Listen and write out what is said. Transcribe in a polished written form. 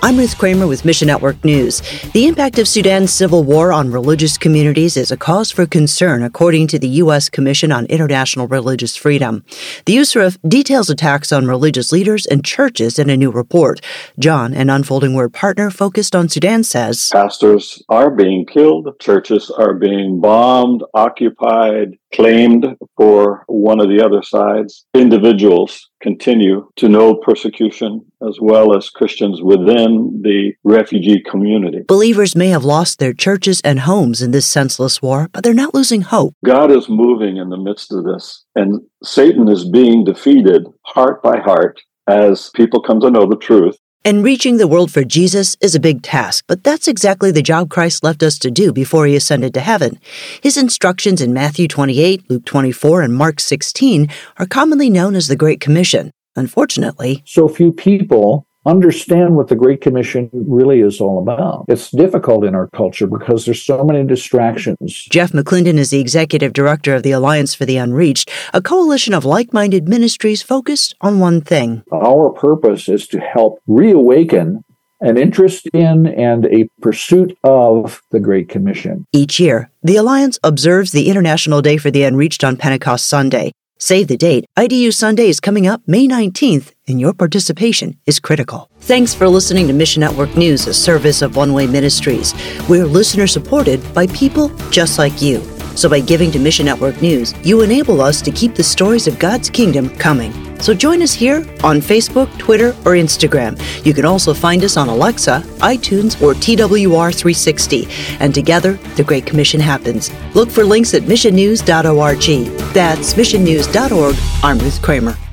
I'm Ruth Kramer with Mission Network News. The impact of Sudan's civil war on religious communities is a cause for concern, according to the U.S. Commission on International Religious Freedom. The USRF details attacks on religious leaders and churches in a new report. John, an Unfolding Word partner focused on Sudan, says, pastors are being killed, churches are being bombed, occupied, claimed for one of the other sides. Individuals continue to know persecution, as well as Christians within the refugee community. Believers may have lost their churches and homes in this senseless war, but they're not losing hope. God is moving in the midst of this, and Satan is being defeated heart by heart as people come to know the truth. And reaching the world for Jesus is a big task, but that's exactly the job Christ left us to do before he ascended to heaven. His instructions in Matthew 28, Luke 24, and Mark 16 are commonly known as the Great Commission. Unfortunately, so few people understand what the Great Commission really is all about. It's difficult in our culture because there's so many distractions. Jeff McClendon is the executive director of the Alliance for the Unreached, a coalition of like-minded ministries focused on one thing. Our purpose is to help reawaken an interest in and a pursuit of the Great Commission. Each year, the Alliance observes the International Day for the Unreached on Pentecost Sunday. Save the date. IDU Sunday is coming up May 19th, and your participation is critical. Thanks for listening to Mission Network News, a service of One Way Ministries. We're listener-supported by people just like you. So by giving to Mission Network News, you enable us to keep the stories of God's kingdom coming. So join us here on Facebook, Twitter, or Instagram. You can also find us on Alexa, iTunes, or TWR360. And together, the Great Commission happens. Look for links at missionnews.org. That's missionnews.org. I'm Ruth Kramer.